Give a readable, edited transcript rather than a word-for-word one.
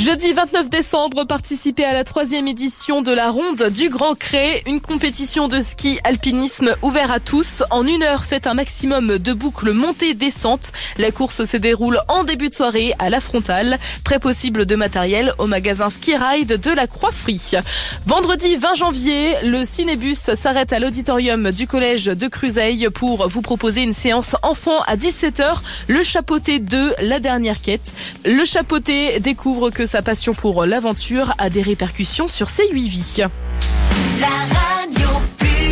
Jeudi 29 décembre, participez à la 3e édition de la Ronde du Grand Cré, une compétition de ski alpinisme ouvert à tous. En 1 heure, faites un maximum de boucles montées-descentes. La course se déroule en début de soirée à la Frontale. Prêt possible de matériel au magasin Ski Ride de la Croix-Frie. Vendredi 20 janvier, le Cinébus s'arrête à l'auditorium du collège de Cruseille pour vous proposer une séance enfant à 17h. Le Chapeauté 2, la dernière quête. Le Chapeauté découvre que sa passion pour l'aventure a des répercussions sur ses 8 vies.